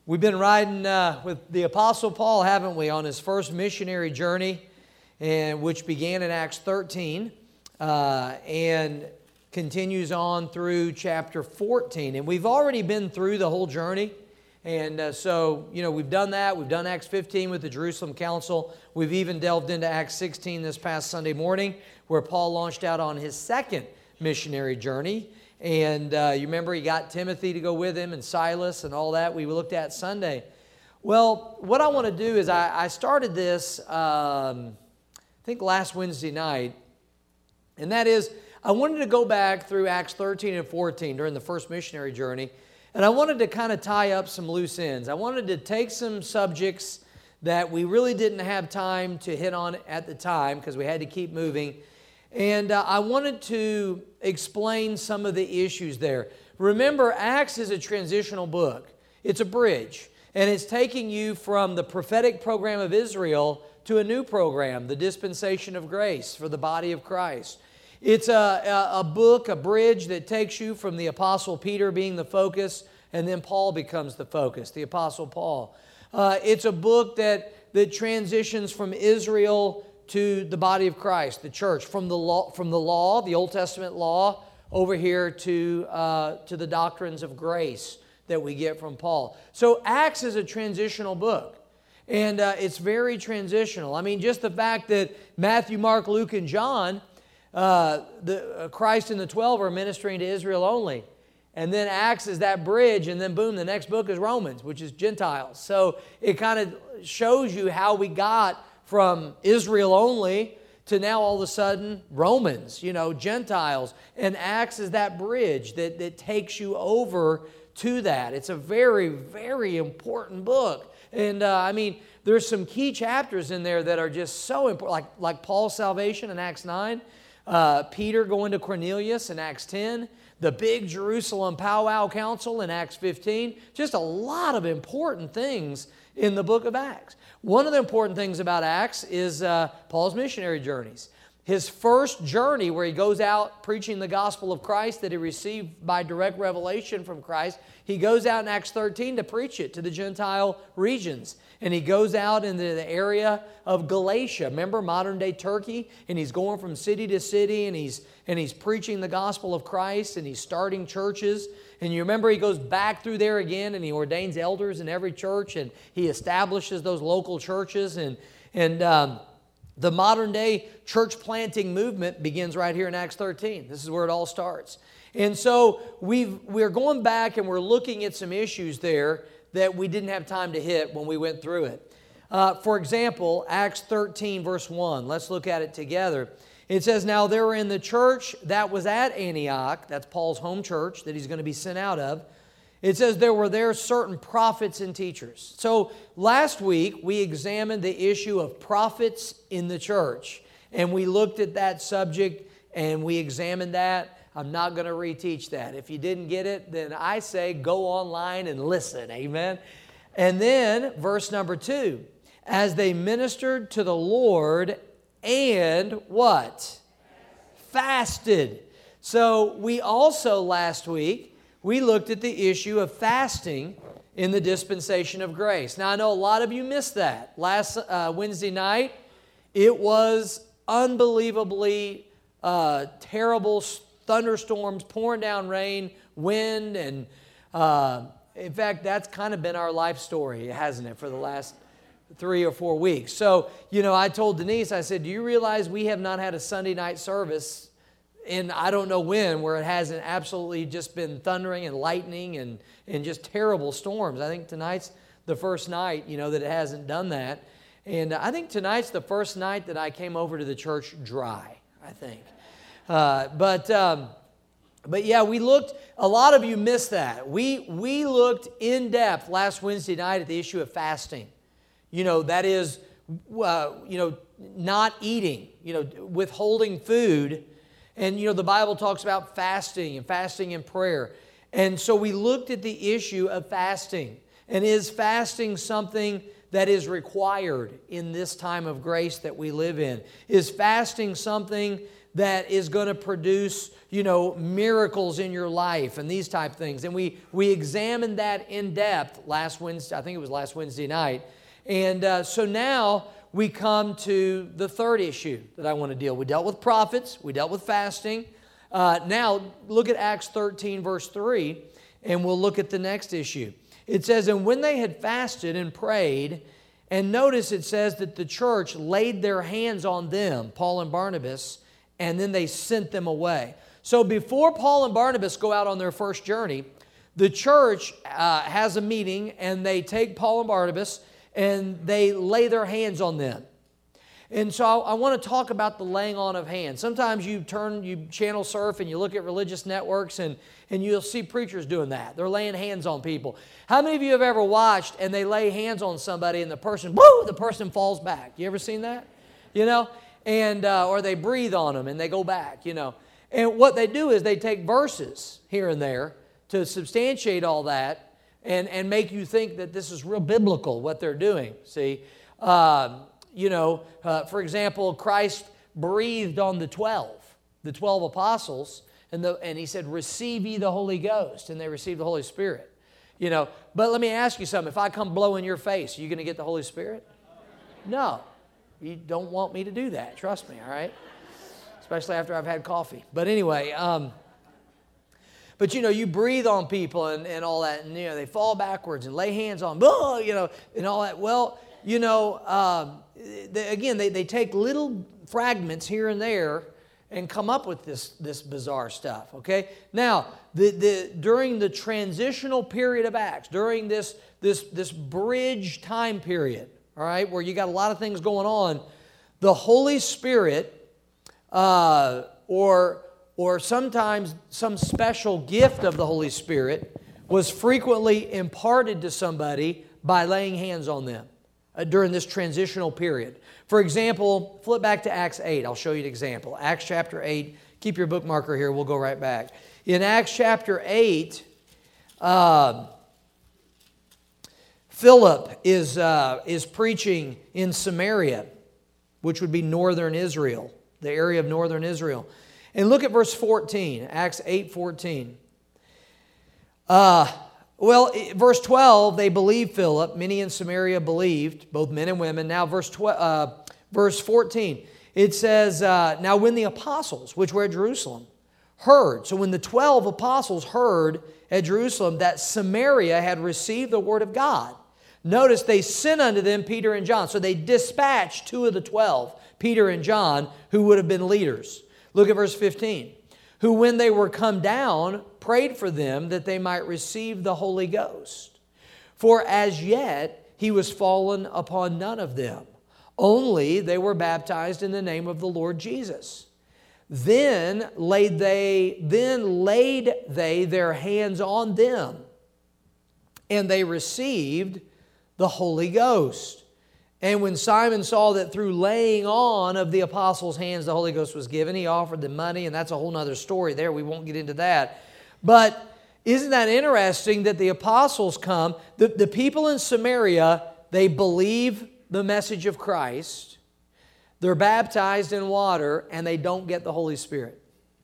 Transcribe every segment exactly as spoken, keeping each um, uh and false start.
We've been riding uh, with the Apostle Paul, haven't we, on his first missionary journey, and which began in Acts thirteen uh, and continues on through chapter fourteen. And we've already been through the whole journey. And uh, so, you know, we've done that. We've done Acts fifteen with the Jerusalem Council. We've even delved into Acts sixteen this past Sunday morning, where Paul launched out on his second missionary journey. And uh, you remember he got Timothy to go with him and Silas and all that we looked at Sunday. Well, what I want to do is I, I started this, um, I think last Wednesday night. And that is, I wanted to go back through Acts thirteen and fourteen during the first missionary journey. And I wanted to kind of tie up some loose ends. I wanted to take some subjects that we really didn't have time to hit on at the time because we had to keep moving. And uh, I wanted to explain some of the issues there. Remember, Acts is a transitional book. It's a bridge. And it's taking you from the prophetic program of Israel to a new program, the dispensation of grace for the body of Christ. It's a, a, a book, a bridge that takes you from the Apostle Peter being the focus, and then Paul becomes the focus, the Apostle Paul. Uh, it's a book that, that transitions from Israel to the body of Christ, the church, from the law, from the law, the Old Testament law, over here to, uh, to the doctrines of grace that we get from Paul. So Acts is a transitional book, and uh, it's very transitional. I mean, just the fact that Matthew, Mark, Luke, and John, uh, the, uh, Christ and the twelve are ministering to Israel only. And then Acts is that bridge, and then boom, the next book is Romans, which is Gentiles. So it kind of shows you how we got from Israel only to now all of a sudden Romans, you know, Gentiles. And Acts is that bridge that, that takes you over to that. It's a very, very important book. And uh, I mean, there's some key chapters in there that are just so important, like, like Paul's salvation in Acts nine, uh, Peter going to Cornelius in Acts ten, the big Jerusalem powwow council in Acts fifteen, just a lot of important things in the book of Acts. One of the important things about Acts is uh, Paul's missionary journeys. His first journey where he goes out preaching the gospel of Christ that he received by direct revelation from Christ, he goes out in Acts thirteen to preach it to the Gentile regions. And he goes out into the area of Galatia, remember modern-day Turkey? And he's going from city to city, and he's, and he's preaching the gospel of Christ, and he's starting churches. And you remember he goes back through there again, and he ordains elders in every church, and he establishes those local churches. And, and um, the modern-day church planting movement begins right here in Acts thirteen. This is where it all starts. And so we've, we're going back, and we're looking at some issues there that we didn't have time to hit when we went through it. Uh, for example, Acts thirteen, verse one. Let's look at it together. It says, "Now there were in the church that was at Antioch," that's Paul's home church that he's going to be sent out of. It says, "there were there certain prophets and teachers." So last week we examined the issue of prophets in the church. And we looked at that subject and we examined that. I'm not going to reteach that. If you didn't get it, then I say go online and listen. Amen. And then verse number two, "as they ministered to the Lord and" what? Fasted. So we also last week, we looked at the issue of fasting in the dispensation of grace. Now I know a lot of you missed that. Last uh, Wednesday night, it was unbelievably uh, terrible thunderstorms, pouring down rain, wind, and uh, in fact, that's kind of been our life story, hasn't it, for the last three or four weeks. So, you know, I told Denise, I said, do you realize we have not had a Sunday night service in I don't know when where it hasn't absolutely just been thundering and lightning and, and just terrible storms. I think tonight's the first night, you know, that it hasn't done that. And I think tonight's the first night that I came over to the church dry, I think. Uh, but um, but yeah, we looked, a lot of you missed that. We, we looked in depth last Wednesday night at the issue of fasting. You know, that is, uh, you know, not eating, you know, withholding food. And, you know, the Bible talks about fasting and fasting in prayer. And so we looked at the issue of fasting. And is fasting something that is required in this time of grace that we live in? Is fasting something that is going to produce, you know, miracles in your life and these type of things. And we, we examined that in depth last Wednesday, I think it was last Wednesday night. And uh, so now we come to the third issue that I want to deal with. We dealt with prophets. We dealt with fasting. Uh, now look at Acts thirteen, verse three, and we'll look at the next issue. It says, and when they had fasted and prayed, and notice it says that the church laid their hands on them, Paul and Barnabas, and then they sent them away. So before Paul and Barnabas go out on their first journey, the church uh, has a meeting, and they take Paul and Barnabas, and they lay their hands on them. And so I, I want to talk about the laying on of hands. Sometimes you turn, you channel surf, and you look at religious networks, and, and you'll see preachers doing that. They're laying hands on people. How many of you have ever watched and they lay hands on somebody and the person, whoo, the person falls back? You ever seen that? You know? And uh, or they breathe on them and they go back, you know. And what they do is they take verses here and there to substantiate all that, and, and make you think that this is real biblical, what they're doing, see. Um, you know, uh, for example, Christ breathed on the twelve, the twelve apostles, and, the, and He said, receive ye the Holy Ghost, and they received the Holy Spirit. You know, but let me ask you something. If I come blow in your face, are you going to get the Holy Spirit? No. You don't want me to do that, trust me, all right? Especially after I've had coffee. But anyway, um, but you know, you breathe on people and, and all that, and you know, they fall backwards and lay hands on them, oh, you know, and all that. Well, you know, um, they, again, they, they take little fragments here and there and come up with this, this bizarre stuff, okay? Now, the, the, during the transitional period of Acts, during this, this, this bridge time period, all right, where you got a lot of things going on, the Holy Spirit, uh, or, or sometimes some special gift of the Holy Spirit, was frequently imparted to somebody by laying hands on them uh, during this transitional period. For example, flip back to Acts eight. I'll show you an example. Acts chapter eight. Keep your bookmarker here. We'll go right back. In Acts chapter eight, uh, Philip is, uh, is preaching in Samaria, which would be northern Israel, the area of northern Israel. And look at verse fourteen, Acts eight fourteen. Uh, well, verse twelve, they believed Philip. Many in Samaria believed, both men and women. Now, verse twelve, uh, verse fourteen, it says, uh, now when the apostles, which were at Jerusalem, heard, so when the twelve apostles heard at Jerusalem that Samaria had received the word of God, notice they sent unto them Peter and John. So they dispatched two of the twelve, Peter and John, who would have been leaders. Look at verse fifteen. Who, when they were come down, prayed for them that they might receive the Holy Ghost. For as yet he was fallen upon none of them, only they were baptized in the name of the Lord Jesus. Then laid they, then laid they their hands on them, and they received the Holy Ghost. And when Simon saw that through laying on of the apostles' hands the Holy Ghost was given, he offered them money, and that's a whole other story there. We won't get into that. But isn't that interesting that the apostles come, the, the people in Samaria, they believe the message of Christ, they're baptized in water, and they don't get the Holy Spirit.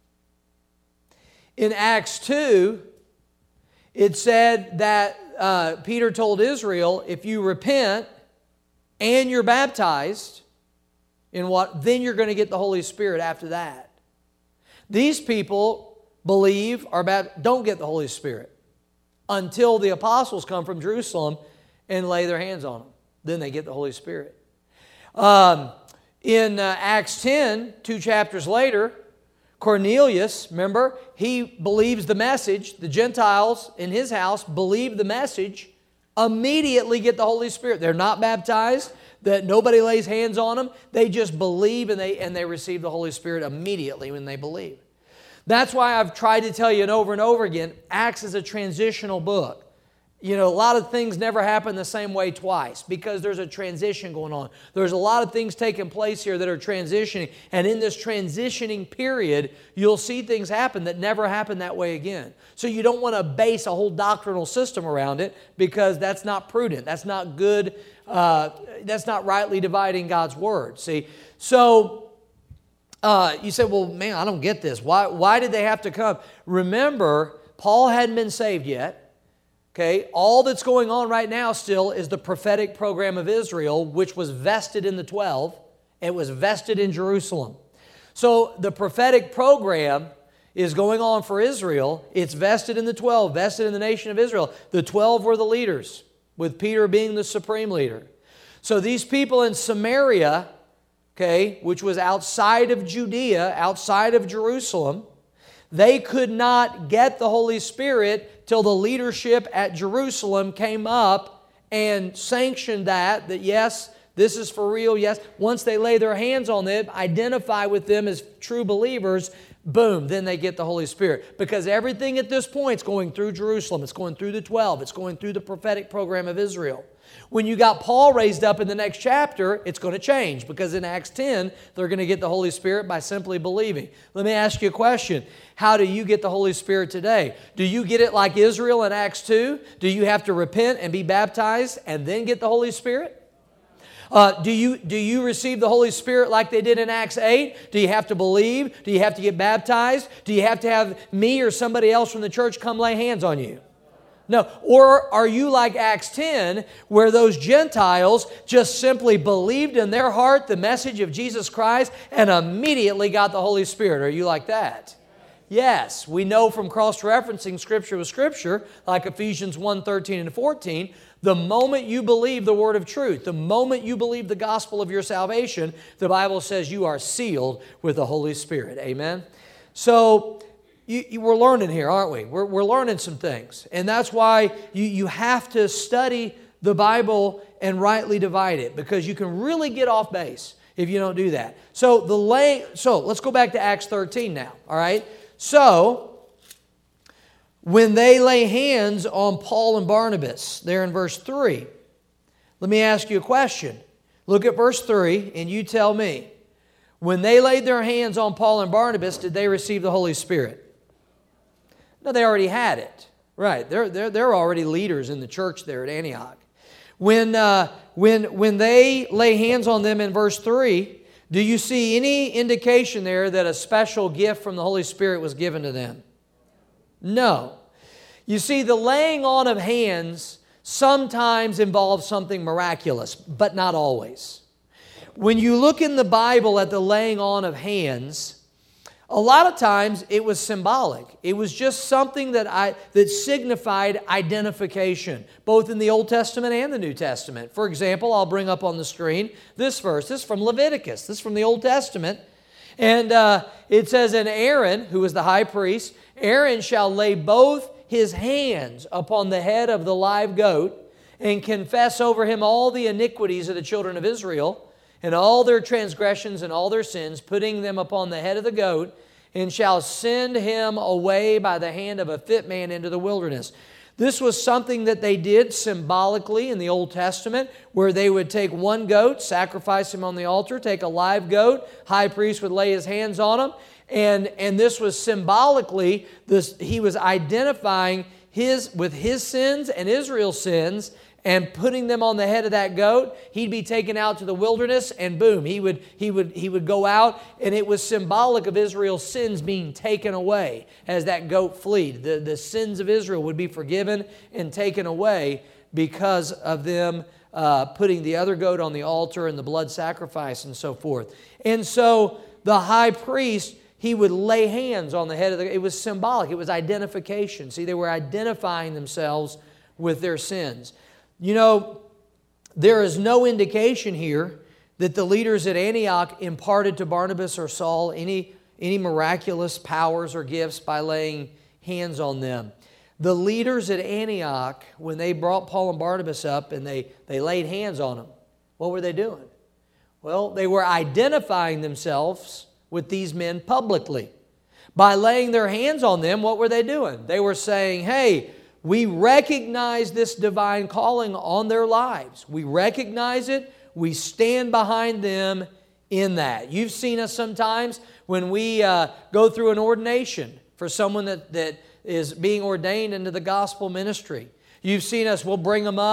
In Acts two, it said that uh, Peter told Israel, if you repent and you're baptized in what, then you're going to get the Holy Spirit after that. These people believe or don't get the Holy Spirit until the apostles come from Jerusalem and lay their hands on them. Then they get the Holy Spirit. Um, in uh, Acts ten, two chapters later, Cornelius, remember, he believes the message. The Gentiles in his house believe the message, immediately get the Holy Spirit. They're not baptized, that nobody lays hands on them. They just believe, and they, and they receive the Holy Spirit immediately when they believe. That's why I've tried to tell you over and over again, Acts is a transitional book. You know, a lot of things never happen the same way twice because there's a transition going on. There's a lot of things taking place here that are transitioning. And in this transitioning period, you'll see things happen that never happen that way again. So you don't want to base a whole doctrinal system around it because that's not prudent. That's not good. Uh, that's not rightly dividing God's Word. See, so uh, you say, well, man, I don't get this. Why, why did they have to come? Remember, Paul hadn't been saved yet. Okay, all that's going on right now still is the prophetic program of Israel, which was vested in the twelve. It was vested in Jerusalem. So the prophetic program is going on for Israel. It's vested in the twelve, vested in the nation of Israel. The twelve were the leaders, with Peter being the supreme leader. So these people in Samaria, okay, which was outside of Judea, outside of Jerusalem, they could not get the Holy Spirit till the leadership at Jerusalem came up and sanctioned that, that yes, this is for real, yes. Once they lay their hands on them, identify with them as true believers, boom, then they get the Holy Spirit. Because everything at this point is going through Jerusalem. It's going through the twelve. It's going through the prophetic program of Israel. When you got Paul raised up in the next chapter, it's going to change. Because in Acts ten, they're going to get the Holy Spirit by simply believing. Let me ask you a question. How do you get the Holy Spirit today? Do you get it like Israel in Acts two? Do you have to repent and be baptized and then get the Holy Spirit? Uh, do you, do you receive the Holy Spirit like they did in Acts eight? Do you have to believe? Do you have to get baptized? Do you have to have me or somebody else from the church come lay hands on you? No. Or are you like Acts ten, where those Gentiles just simply believed in their heart the message of Jesus Christ and immediately got the Holy Spirit? Are you like that? Yes, we know from cross-referencing Scripture with Scripture, like Ephesians one, thirteen and fourteen, the moment you believe the word of truth, the moment you believe the gospel of your salvation, the Bible says you are sealed with the Holy Spirit. Amen? So you, you, we're learning here, aren't we? We're, we're learning some things. And that's why you, you have to study the Bible and rightly divide it, because you can really get off base if you don't do that. So the lay, so let's go back to Acts thirteen now, all right? So when they lay hands on Paul and Barnabas, there in verse three, let me ask you a question. Look at verse three and you tell me. When they laid their hands on Paul and Barnabas, did they receive the Holy Spirit? No, they already had it. Right, they're, they're, they're already leaders in the church there at Antioch. When, uh, when, when they lay hands on them in verse three, do you see any indication there that a special gift from the Holy Spirit was given to them? No. You see, the laying on of hands sometimes involves something miraculous, but not always. When you look in the Bible at the laying on of hands, a lot of times it was symbolic. It was just something that I that signified identification, both in the Old Testament and the New Testament. For example, I'll bring up on the screen this verse. This is from Leviticus. This is from the Old Testament. And uh, it says, "And Aaron, who is the high priest, Aaron shall lay both his hands upon the head of the live goat and confess over him all the iniquities of the children of Israel and all their transgressions and all their sins, putting them upon the head of the goat, and shall send him away by the hand of a fit man into the wilderness." This was something that they did symbolically in the Old Testament, where they would take one goat, sacrifice him on the altar, take a live goat, high priest would lay his hands on him, and, and this was symbolically, this, he was identifying his with his sins and Israel's sins, and putting them on the head of that goat. He'd be taken out to the wilderness, and boom, he would, he would, he would go out, and it was symbolic of Israel's sins being taken away as that goat fled. The, the sins of Israel would be forgiven and taken away because of them uh, putting the other goat on the altar and the blood sacrifice and so forth. And so the high priest, he would lay hands on the head of the goat. It was symbolic. It was identification. See, they were identifying themselves with their sins. You know, there is no indication here that the leaders at Antioch imparted to Barnabas or Saul any, any miraculous powers or gifts by laying hands on them. The leaders at Antioch, when they brought Paul and Barnabas up and they, they laid hands on them, what were they doing? Well, they were identifying themselves with these men publicly. By laying their hands on them, what were they doing? They were saying, hey, we recognize this divine calling on their lives. We recognize it. We stand behind them in that. You've seen us sometimes when we uh, go through an ordination for someone that, that is being ordained into the gospel ministry. You've seen us, we'll bring them up,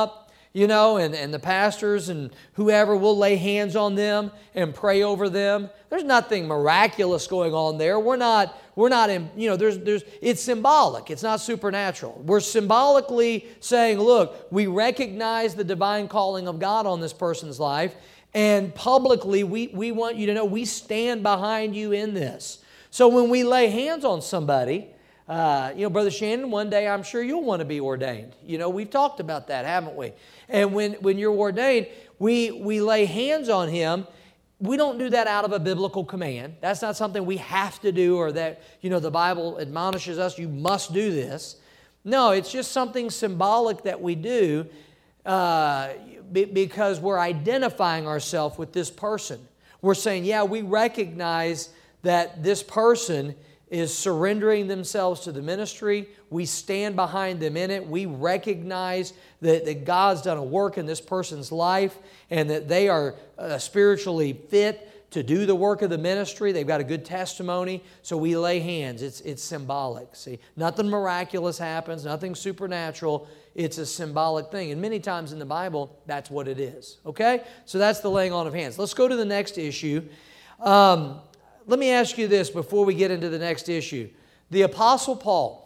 you know, and, and the pastors and whoever will lay hands on them and pray over them. There's nothing miraculous going on there. We're not, we're not in, you know, there's, there's, it's symbolic. It's not supernatural. We're symbolically saying, look, we recognize the divine calling of God on this person's life, and publicly we, we want you to know we stand behind you in this. So when we lay hands on somebody, Uh, you know, Brother Shannon, one day I'm sure you'll want to be ordained. You know, we've talked about that, haven't we? And when, when you're ordained, we, we lay hands on him. We don't do that out of a biblical command. That's not something we have to do, or that, you know, the Bible admonishes us, you must do this. No, it's just something symbolic that we do uh, because we're identifying ourselves with this person. We're saying, yeah, we recognize that this person is surrendering themselves to the ministry. We stand behind them in it. We recognize that, that God's done a work in this person's life and that they are uh, spiritually fit to do the work of the ministry. They've got a good testimony, so we lay hands. It's, it's symbolic. See, nothing miraculous happens, nothing supernatural. It's a symbolic thing. And many times in the Bible, that's what it is. Okay? So that's the laying on of hands. Let's go to the next issue. Um, Let me ask you this before we get into the next issue. The Apostle Paul,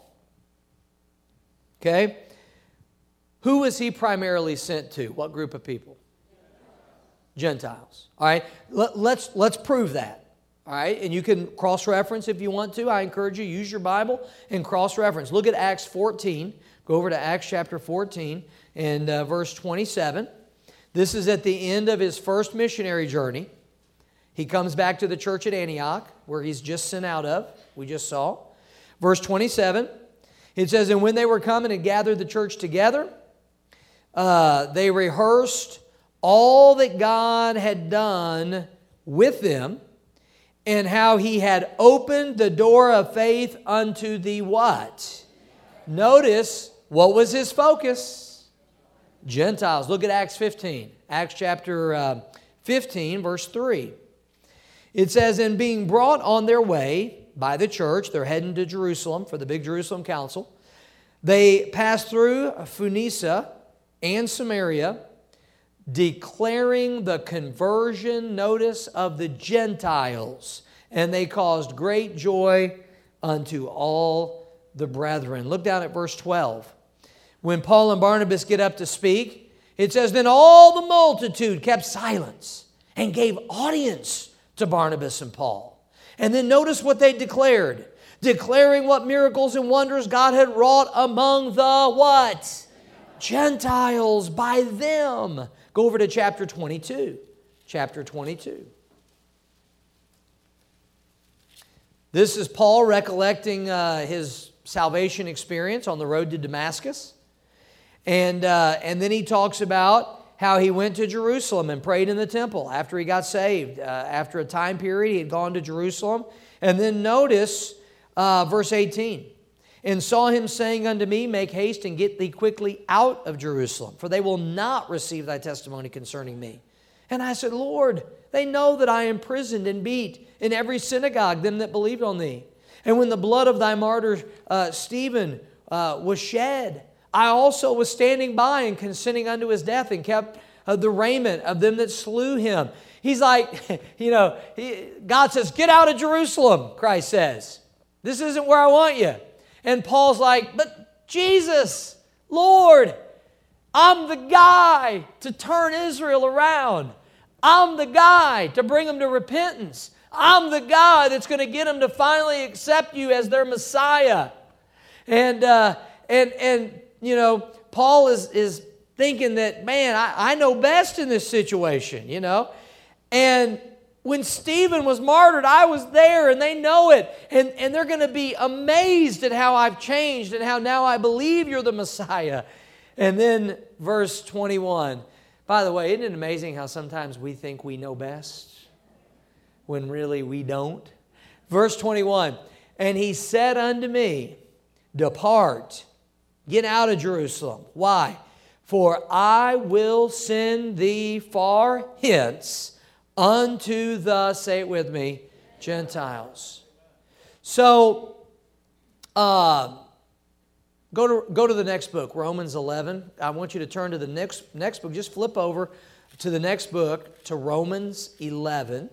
okay, who was he primarily sent to? What group of people? Gentiles. All right, Let, let's, let's prove that. All right, and you can cross-reference if you want to. I encourage you, use your Bible and cross-reference. Look at Acts fourteen. Go over to Acts chapter fourteen and uh, verse twenty-seven. This is at the end of his first missionary journey. He comes back to the church at Antioch, where he's just sent out of, we just saw. Verse twenty-seven, it says, "And when they were coming and gathered the church together, uh, they rehearsed all that God had done with them, and how he had opened the door of faith unto the" what? Notice, what was his focus? Gentiles. Look at Acts fifteen. Acts chapter uh, fifteen, verse three. It says, "And being brought on their way by the church," they're heading to Jerusalem for the big Jerusalem council, "they passed through Phoenicia and Samaria, declaring the conversion," notice, "of the Gentiles. And they caused great joy unto all the brethren." Look down at verse twelve. When Paul and Barnabas get up to speak, it says, "Then all the multitude kept silence and gave audience to Barnabas and Paul." And then notice what they declared. Declaring what miracles and wonders God had wrought among the what? Gentiles by them. Go over to chapter twenty-two. Chapter twenty-two. This is Paul recollecting uh, his salvation experience on the road to Damascus. And, uh, and then he talks about how he went to Jerusalem and prayed in the temple after he got saved. Uh, after a time period, he had gone to Jerusalem. And then notice uh, verse eighteen. "And saw him saying unto me, Make haste and get thee quickly out of Jerusalem, for they will not receive thy testimony concerning me. And I said, Lord, they know that I am imprisoned and beat in every synagogue them that believed on thee. And when the blood of thy martyr uh, Stephen uh, was shed, I also was standing by and consenting unto his death, and kept uh, the raiment of them that slew him." He's like, you know, he, God says, "Get out of Jerusalem," Christ says. "This isn't where I want you." And Paul's like, "But Jesus, Lord, I'm the guy to turn Israel around. I'm the guy to bring them to repentance. I'm the guy that's going to get them to finally accept you as their Messiah." And, uh, and, and, you know, Paul is, is thinking that, man, I, I know best in this situation, you know. And when Stephen was martyred, I was there, and they know it. And, and they're going to be amazed at how I've changed and how now I believe you're the Messiah. And then verse twenty-one. By the way, isn't it amazing how sometimes we think we know best when really we don't? Verse twenty-one. "And he said unto me, Depart, get out of Jerusalem." Why? "For I will send thee far hence unto the," say it with me, "Gentiles." So, uh, Go to, go to the next book, Romans eleven. I want you to turn to the next, next book. Just flip over to the next book, to Romans eleven.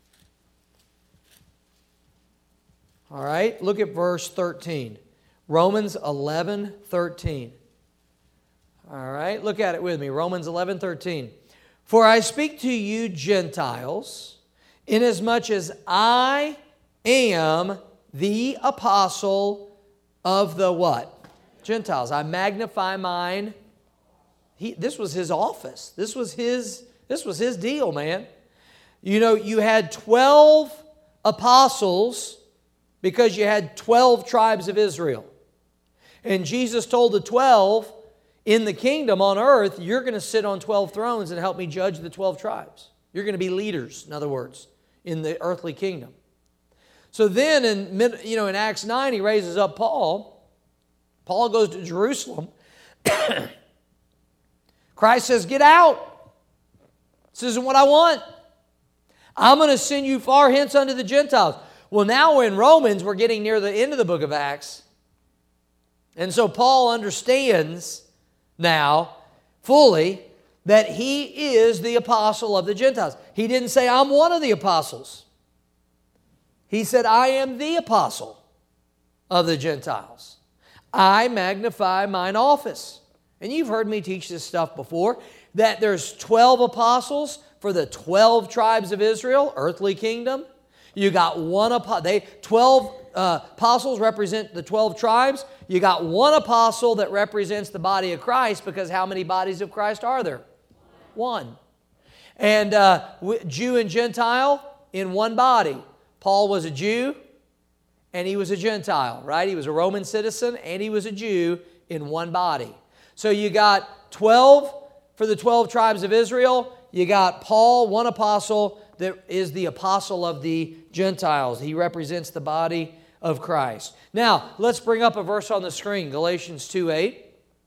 All right, look at verse thirteen. Romans eleven, thirteen. All right, look at it with me. Romans eleven, thirteen. For I speak to you Gentiles, inasmuch as I am the apostle of the what? Gentiles. I magnify mine. He, this was his office. This was his, this was his deal, man. You know, you had twelve apostles because you had twelve tribes of Israel. And Jesus told the twelve, in the kingdom on earth, you're going to sit on twelve thrones and help me judge the twelve tribes. You're going to be leaders, in other words, in the earthly kingdom. So then in, you know, in Acts nine, he raises up Paul. Paul goes to Jerusalem. Christ says, get out. This isn't what I want. I'm going to send you far hence unto the Gentiles. Well, now we're in Romans. We're getting near the end of the book of Acts. And so Paul understands now fully that he is the apostle of the Gentiles. He didn't say, I'm one of the apostles. He said, I am the apostle of the Gentiles. I magnify mine office. And you've heard me teach this stuff before, that there's twelve apostles for the twelve tribes of Israel, earthly kingdom. You got one apostle. They twelve uh, apostles represent the twelve tribes. You got one apostle that represents the body of Christ, because how many bodies of Christ are there? One. And uh, Jew and Gentile in one body. Paul was a Jew and he was a Gentile, right? He was a Roman citizen and he was a Jew in one body. So you got twelve for the twelve tribes of Israel. You got Paul, one apostle, that is the apostle of the Gentiles. He represents the body of Christ. Now, let's bring up a verse on the screen, Galatians two eight.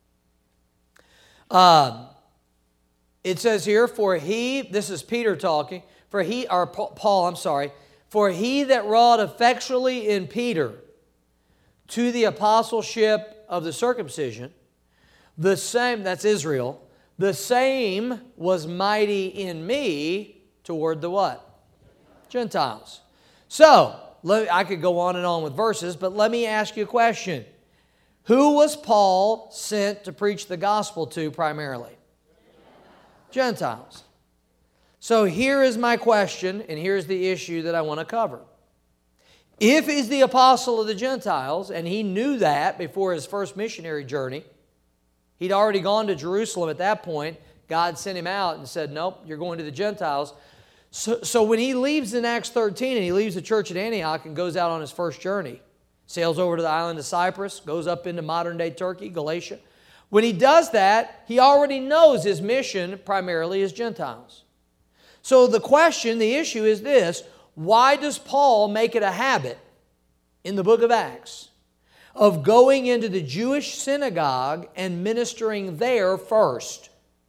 Um, it says here, for he, this is Peter talking, for he, or Paul, I'm sorry, for he that wrought effectually in Peter to the apostleship of the circumcision, the same, that's Israel, the same was mighty in me toward the what? Gentiles. So, let, I could go on and on with verses, but let me ask you a question. Who was Paul sent to preach the gospel to primarily? Gentiles. So here is my question, and here's the issue that I want to cover. If he's the apostle of the Gentiles, and he knew that before his first missionary journey, he'd already gone to Jerusalem at that point. God sent him out and said, nope, you're going to the Gentiles. So, so when he leaves in Acts thirteen and he leaves the church at Antioch and goes out on his first journey, sails over to the island of Cyprus, goes up into modern-day Turkey, Galatia. When he does that, he already knows his mission primarily is Gentiles. So the question, the issue is this: why does Paul make it a habit in the book of Acts of going into the Jewish synagogue and ministering there first?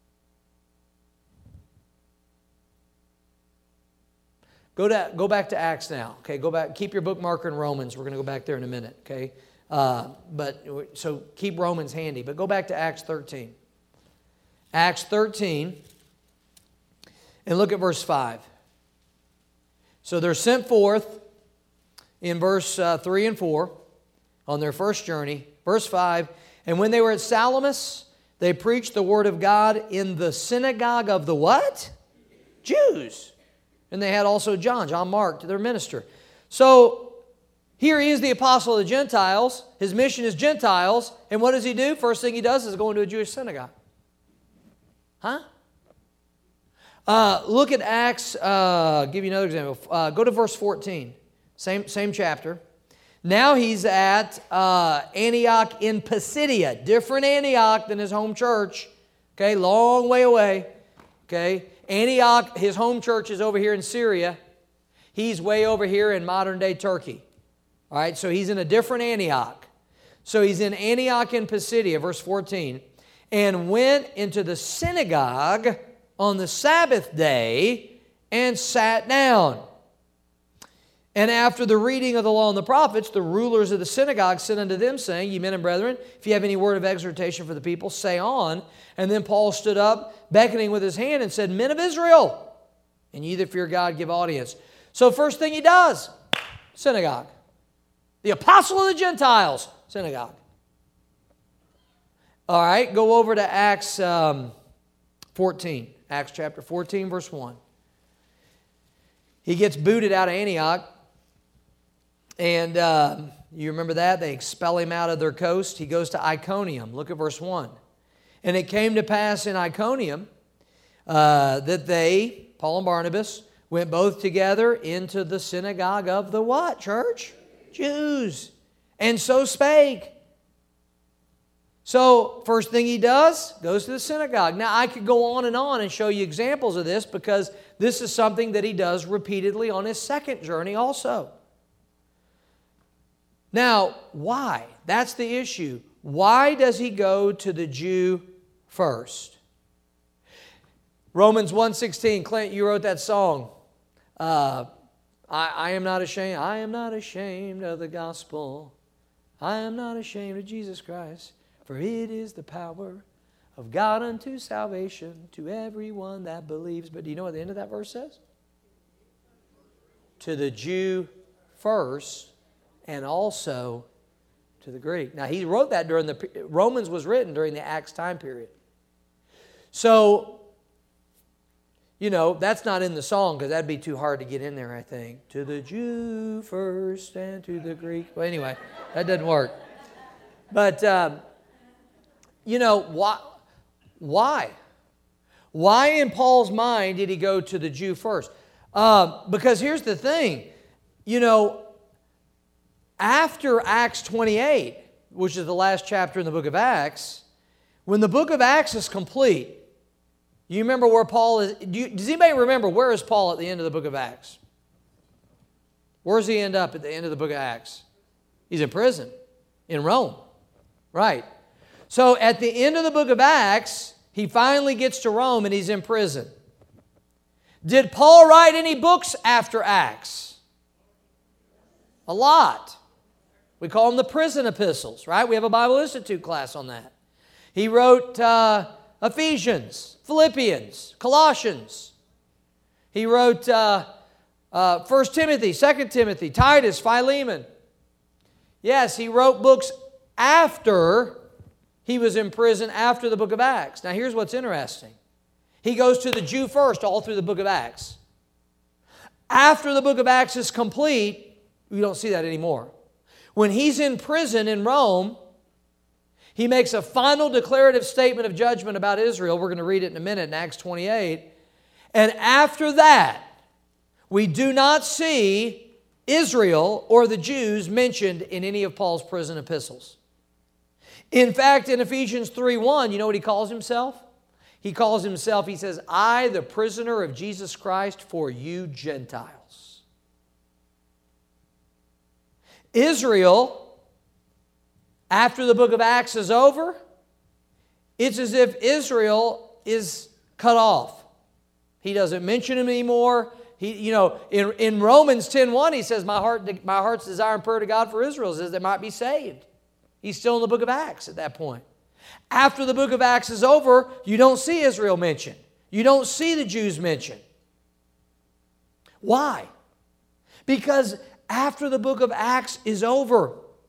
Go to, go back to Acts now. Okay, go back. Keep your bookmarker in Romans. We're going to go back there in a minute. Okay, uh, but so keep Romans handy. But go back to Acts thirteen. Acts thirteen, and look at verse five. So they're sent forth in verse uh, three and four on their first journey. Verse five. And when they were at Salamis, they preached the word of God in the synagogue of the what? Jews. And they had also John, John Mark, their minister. So here he is, the apostle of the Gentiles. His mission is Gentiles. And what does he do? First thing he does is go into a Jewish synagogue. Huh? Uh, look at Acts. Uh, give you another example. Uh, go to verse fourteen. Same, same chapter. Now he's at uh, Antioch in Pisidia. Different Antioch than his home church. Okay, long way away. Okay. Antioch, his home church is over here in Syria. He's way over here in modern-day Turkey. All right, so he's in a different Antioch. So he's in Antioch in Pisidia, verse fourteen, and went into the synagogue on the Sabbath day and sat down. And after the reading of the law and the prophets, the rulers of the synagogue sent unto them, saying, Ye men and brethren, if you have any word of exhortation for the people, say on. And then Paul stood up, beckoning with his hand, and said, Men of Israel, and ye that fear God, give audience. So first thing he does, synagogue. The apostle of the Gentiles, synagogue. All right, go over to Acts um, fourteen. Acts chapter fourteen, verse one. He gets booted out of Antioch. And uh, you remember that? They expel him out of their coast. He goes to Iconium. Look at verse one. And it came to pass in Iconium uh, that they, Paul and Barnabas, went both together into the synagogue of the what, church? Jews. And so spake. So, first thing he does, goes to the synagogue. Now, I could go on and on and show you examples of this because this is something that he does repeatedly on his second journey also. Now, why? That's the issue. Why does he go to the Jew first? Romans one sixteen, Clint, you wrote that song. Uh, I, I am not ashamed. I am not ashamed of the gospel. I am not ashamed of Jesus Christ. For it is the power of God unto salvation to everyone that believes. But do you know what the end of that verse says? To the Jew first, and also to the Greek. Now, he wrote that during the... Romans was written during the Acts time period. So, you know, that's not in the song because that'd be too hard to get in there, I think. To the Jew first and to the Greek. Well, anyway, that doesn't work. But... Um, You know, why? Why? Why in Paul's mind did he go to the Jew first? Uh, because here's the thing. You know, after Acts twenty-eight, which is the last chapter in the book of Acts, when the book of Acts is complete, you remember where Paul is? Do you, does anybody remember where is Paul at the end of the book of Acts? Where does he end up at the end of the book of Acts? He's in prison in Rome. Right. So at the end of the book of Acts, he finally gets to Rome and he's in prison. Did Paul write any books after Acts? A lot. We call them the prison epistles, right? We have a Bible Institute class on that. He wrote uh, Ephesians, Philippians, Colossians. He wrote uh, uh, First Timothy, Second Timothy, Titus, Philemon. Yes, he wrote books after he was in prison, after the book of Acts. Now here's what's interesting. He goes to the Jew first all through the book of Acts. After the book of Acts is complete, we don't see that anymore. When he's in prison in Rome, he makes a final declarative statement of judgment about Israel. We're going to read it in a minute in Acts twenty-eight. And after that, we do not see Israel or the Jews mentioned in any of Paul's prison epistles. In fact, in Ephesians three one, you know what he calls himself? He calls himself, he says, I, the prisoner of Jesus Christ, for you Gentiles. Israel, after the book of Acts is over, it's as if Israel is cut off. He doesn't mention him anymore. He, you know, in, in Romans ten one, he says, my, heart, my heart's desire and prayer to God for Israel is that they might be saved. He's still in the book of Acts at that point. After the book of Acts is over, you don't see Israel mentioned. You don't see the Jews mentioned. Why? Because after the book of Acts is over,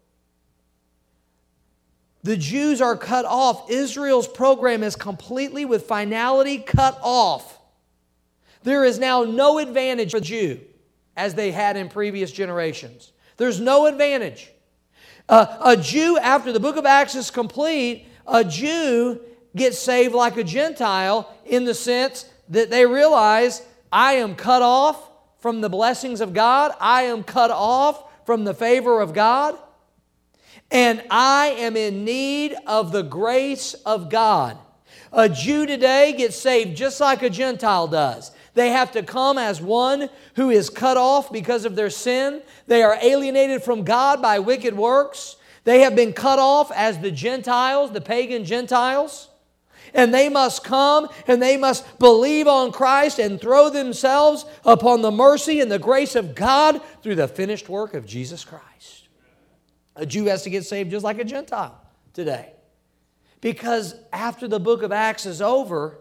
the Jews are cut off. Israel's program is completely, with finality, cut off. There is now no advantage for the Jew as they had in previous generations. There's no advantage. Uh, a Jew, after the book of Acts is complete, a Jew gets saved like a Gentile in the sense that they realize, I am cut off from the blessings of God. I am cut off from the favor of God. And I am in need of the grace of God. A Jew today gets saved just like a Gentile does. They have to come as one who is cut off because of their sin. They are alienated from God by wicked works. They have been cut off as the Gentiles, the pagan Gentiles. and they must come and they must believe on Christ and throw themselves upon the mercy and the grace of God through the finished work of Jesus Christ. A Jew has to get saved just like a Gentile today. Because after the book of Acts is over,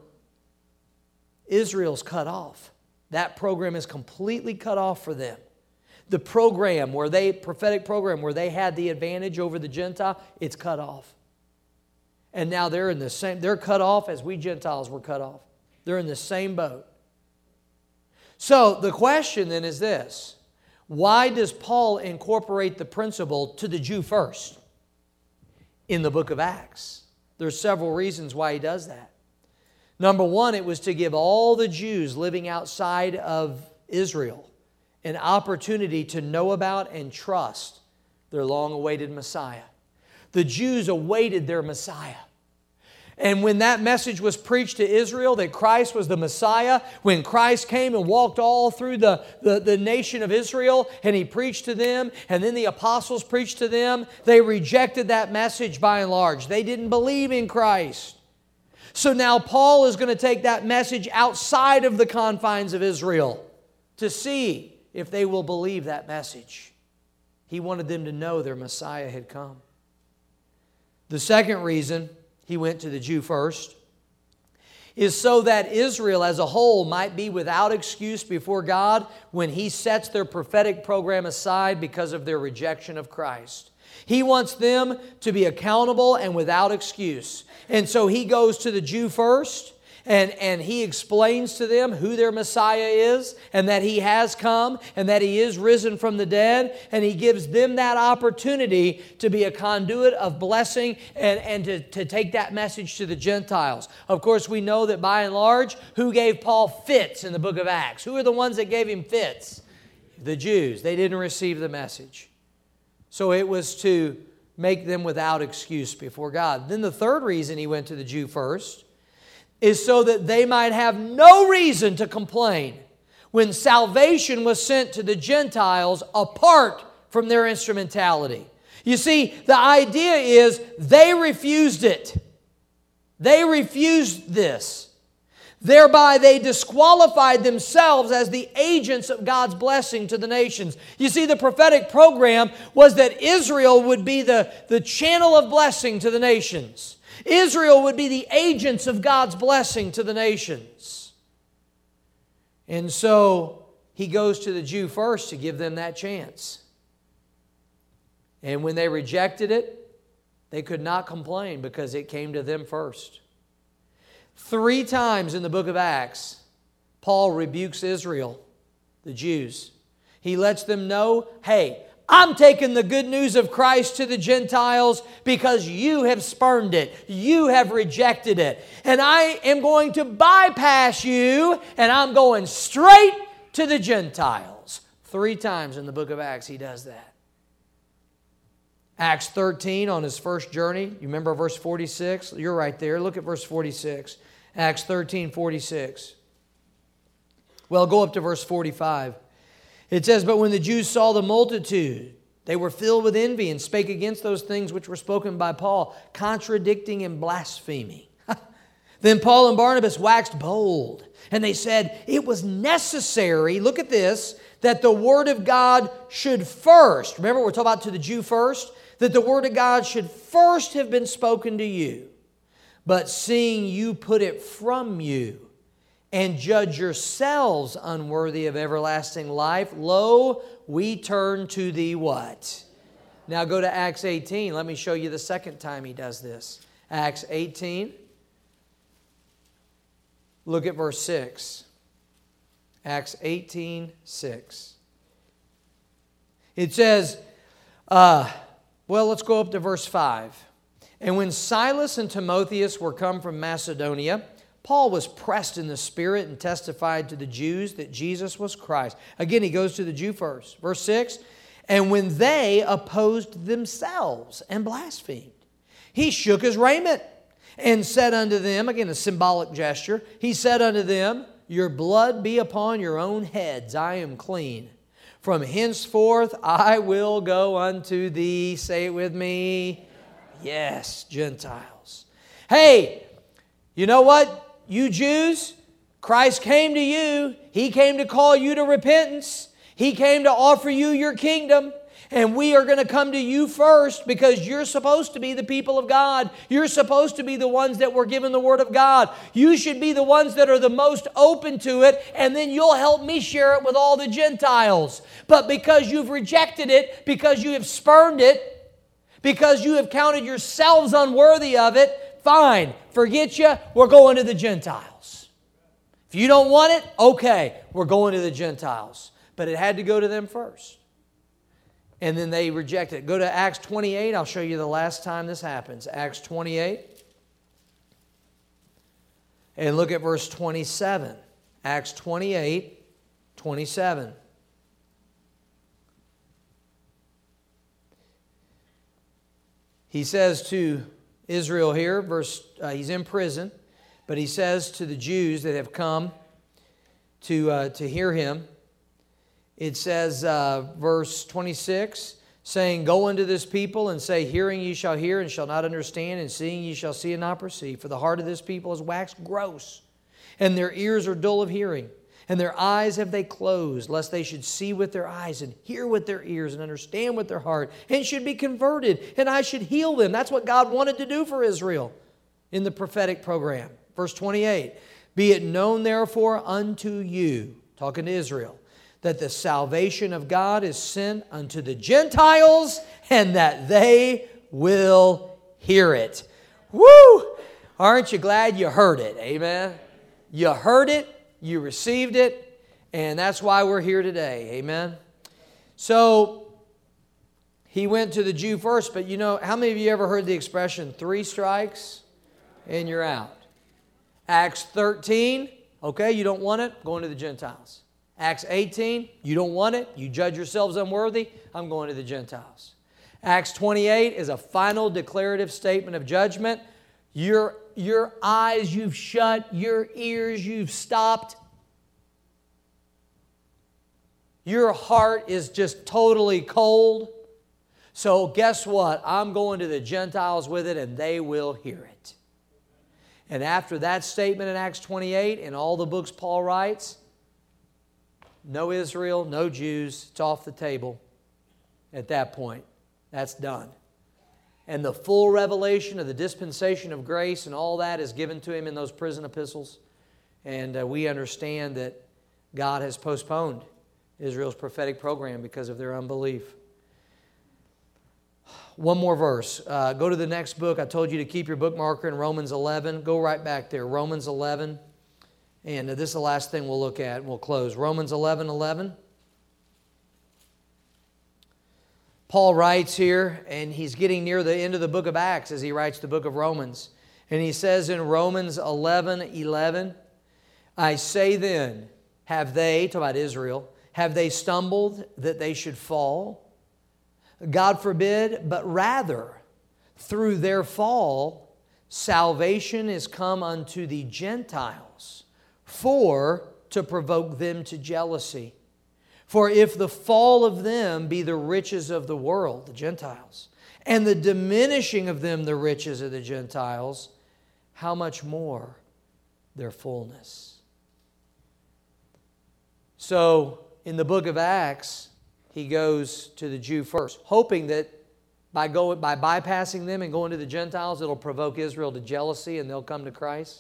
Israel's cut off. That program is completely cut off for them. The program where they, prophetic program where they had the advantage over the Gentile, it's cut off. And now they're in the same, they're cut off as we Gentiles were cut off. They're in the same boat. So the question then is this: why does Paul incorporate the principle to the Jew first in the book of Acts? There's several reasons why he does that. Number one, it was to give all the Jews living outside of Israel an opportunity to know about and trust their long-awaited Messiah. The Jews awaited their Messiah. And when that message was preached to Israel that Christ was the Messiah, when Christ came and walked all through the, the, the nation of Israel and He preached to them, and then the apostles preached to them, they rejected that message by and large. They didn't believe in Christ. So now Paul is going to take that message outside of the confines of Israel to see if they will believe that message. He wanted them to know their Messiah had come. The second reason he went to the Jew first is so that Israel as a whole might be without excuse before God when He sets their prophetic program aside because of their rejection of Christ. He wants them to be accountable and without excuse. And so He goes to the Jew first, and, and He explains to them who their Messiah is, and that He has come, and that He is risen from the dead, and He gives them that opportunity to be a conduit of blessing and, and to, to take that message to the Gentiles. Of course, we know that by and large, who gave Paul fits in the book of Acts? Who are the ones that gave him fits? The Jews. They didn't receive the message. So it was to make them without excuse before God. Then the third reason he went to the Jew first is so that they might have no reason to complain when salvation was sent to the Gentiles apart from their instrumentality. You see, the idea is they refused it. They refused this. Thereby they disqualified themselves as the agents of God's blessing to the nations. You see, the prophetic program was that Israel would be the, the channel of blessing to the nations. Israel would be the agents of God's blessing to the nations. And so he goes to the Jew first to give them that chance. And when they rejected it, they could not complain because it came to them first. Three times in the book of Acts, Paul rebukes Israel, the Jews. He lets them know, hey, I'm taking the good news of Christ to the Gentiles because you have spurned it. You have rejected it. And I am going to bypass you, and I'm going straight to the Gentiles. Three times in the book of Acts he does that. Acts thirteen, on his first journey. You remember verse forty-six? You're right there. Look at verse forty-six. Acts thirteen, forty-six. Well, go up to verse forty-five. It says, but when the Jews saw the multitude, they were filled with envy and spake against those things which were spoken by Paul, contradicting and blaspheming. Then Paul and Barnabas waxed bold, and they said, it was necessary, look at this, that the word of God should first, remember we're talking about to the Jew first, that the word of God should first have been spoken to you. But seeing you put it from you, and judge yourselves unworthy of everlasting life, lo, we turn to the what? Now go to Acts eighteen. Let me show you the second time he does this. Acts eighteen. Look at verse six. Acts eighteen, six. It says, uh, well, let's go up to verse five. And when Silas and Timotheus were come from Macedonia, Paul was pressed in the Spirit and testified to the Jews that Jesus was Christ. Again, he goes to the Jew first. Verse six, and when they opposed themselves and blasphemed, he shook his raiment and said unto them, again a symbolic gesture, he said unto them, your blood be upon your own heads, I am clean. From henceforth I will go unto thee, say it with me, yes, Gentiles. Hey, You know what, you Jews? Christ came to you. He came to call you to repentance. He came to offer you your kingdom. And we are going to come to you first because you're supposed to be the people of God. You're supposed to be the ones that were given the Word of God. You should be the ones that are the most open to it, and then you'll help me share it with all the Gentiles. But because you've rejected it, because you have spurned it, because you have counted yourselves unworthy of it, fine, forget you, we're going to the Gentiles. If you don't want it, okay, we're going to the Gentiles. But it had to go to them first. And then they rejected it. Go to Acts twenty-eight. I'll show you the last time this happens. Acts twenty-eight. And look at verse twenty-seven. Acts twenty-eight, twenty-seven. He says to Israel here, verse, uh, he's in prison, but he says to the Jews that have come to, uh, to hear him, it says, uh, verse twenty-six, saying, Go unto this people and say, Hearing ye shall hear and shall not understand, and seeing ye shall see and not perceive. For the heart of this people is waxed gross, and their ears are dull of hearing, and their eyes have they closed, lest they should see with their eyes and hear with their ears and understand with their heart, and should be converted, and I should heal them. That's what God wanted to do for Israel in the prophetic program. Verse twenty-eight, Be it known therefore unto you, talking to Israel, that the salvation of God is sent unto the Gentiles, and that they will hear it. Woo! Aren't you glad you heard it? Amen. You heard it, you received it, and that's why we're here today. Amen. So, he went to the Jew first, but you know, how many of you ever heard the expression, three strikes and you're out? Acts thirteen, okay, you don't want it, going to the Gentiles. Acts eighteen, you don't want it, you judge yourselves unworthy, I'm going to the Gentiles. Acts twenty-eight is a final declarative statement of judgment. Your, your eyes you've shut, your ears you've stopped. Your heart is just totally cold. So guess what? I'm going to the Gentiles with it, and they will hear it. And after that statement in Acts twenty-eight and all the books Paul writes, no Israel, no Jews. It's off the table at that point. That's done. And the full revelation of the dispensation of grace and all that is given to him in those prison epistles. And uh, we understand that God has postponed Israel's prophetic program because of their unbelief. One more verse. Uh, go to the next book. I told you to keep your bookmarker in Romans eleven. Go right back there. Romans eleven. And this is the last thing we'll look at and we'll close. Romans eleven eleven. Paul writes here, and he's getting near the end of the book of Acts as he writes the book of Romans. And he says in Romans eleven eleven, I say then, have they, talk about Israel, have they stumbled that they should fall? God forbid, but rather through their fall, salvation is come unto the Gentiles, for to provoke them to jealousy. For if the fall of them be the riches of the world, the Gentiles, and the diminishing of them the riches of the Gentiles, how much more their fullness? So, in the book of Acts, he goes to the Jew first, hoping that by, going, by bypassing them and going to the Gentiles, it'll provoke Israel to jealousy and they'll come to Christ.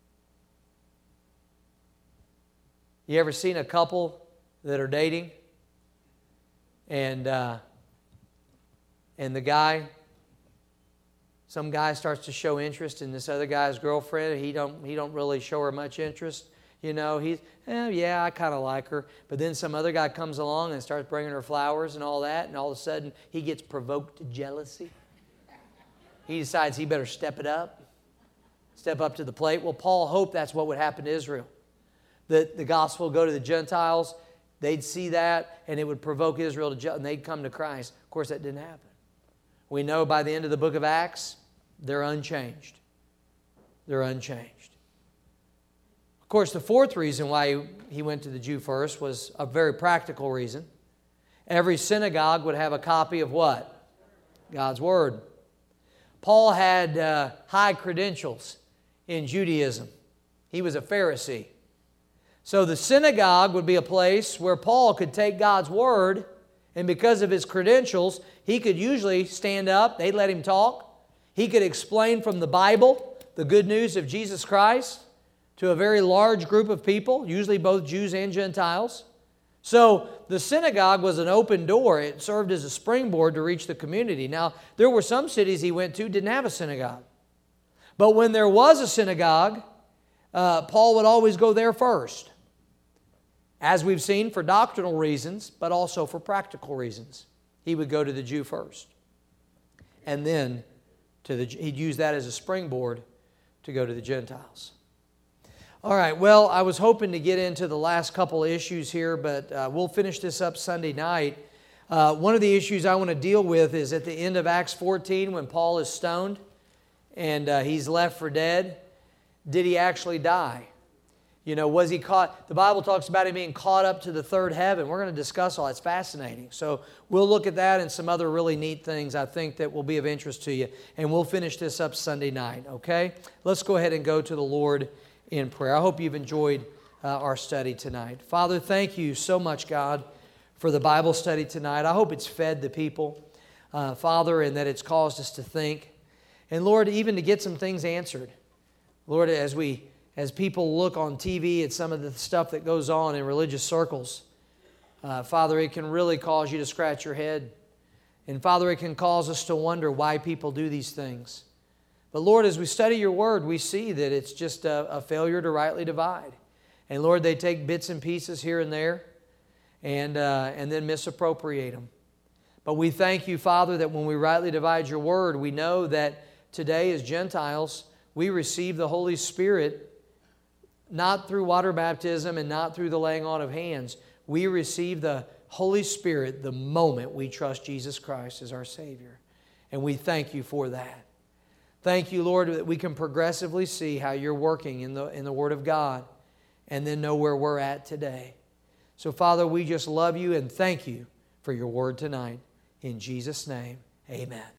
You ever seen a couple that are dating and uh, and the guy, some guy starts to show interest in this other guy's girlfriend. He don't he don't really show her much interest. You know, he's, eh, yeah, I kind of like her. But then some other guy comes along and starts bringing her flowers and all that, and all of a sudden he gets provoked to jealousy. He decides he better step it up, step up to the plate. Well, Paul hoped that's what would happen to Israel. That the gospel would go to the Gentiles, they'd see that, and it would provoke Israel to jealousy, and they'd come to Christ. Of course, that didn't happen. We know by the end of the book of Acts, they're unchanged. They're unchanged. Of course, the fourth reason why he went to the Jew first was a very practical reason. Every synagogue would have a copy of what? God's Word. Paul had uh, high credentials in Judaism. He was a Pharisee. So the synagogue would be a place where Paul could take God's Word, and because of his credentials, he could usually stand up, they'd let him talk. He could explain from the Bible the good news of Jesus Christ to a very large group of people, usually both Jews and Gentiles. So the synagogue was an open door. It served as a springboard to reach the community. Now, there were some cities he went to didn't have a synagogue. But when there was a synagogue, uh, Paul would always go there first. As we've seen, for doctrinal reasons, but also for practical reasons. He would go to the Jew first. And then to the, he'd use that as a springboard to go to the Gentiles. All right, well, I was hoping to get into the last couple of issues here, but uh, we'll finish this up Sunday night. Uh, one of the issues I want to deal with is at the end of Acts fourteen when Paul is stoned and uh, he's left for dead. Did he actually die? You know, was he caught? The Bible talks about him being caught up to the third heaven. We're going to discuss all that. It's fascinating. So we'll look at that and some other really neat things I think that will be of interest to you. And we'll finish this up Sunday night, okay? Let's go ahead and go to the Lord in prayer. I hope you've enjoyed uh, our study tonight. Father, thank you so much, God, for the Bible study tonight. I hope it's fed the people, uh, Father, and that it's caused us to think. And Lord, even to get some things answered. Lord, as we As people look on T V at some of the stuff that goes on in religious circles, uh, Father, it can really cause you to scratch your head. And Father, it can cause us to wonder why people do these things. But Lord, as we study your word, we see that it's just a, a failure to rightly divide. And Lord, they take bits and pieces here and there and, uh, and then misappropriate them. But we thank you, Father, that when we rightly divide your word, we know that today as Gentiles, we receive the Holy Spirit not through water baptism and not through the laying on of hands. We receive the Holy Spirit the moment we trust Jesus Christ as our Savior. And we thank you for that. Thank you, Lord, that we can progressively see how you're working in the, in the Word of God and then know where we're at today. So, Father, we just love you and thank you for your Word tonight. In Jesus' name, amen.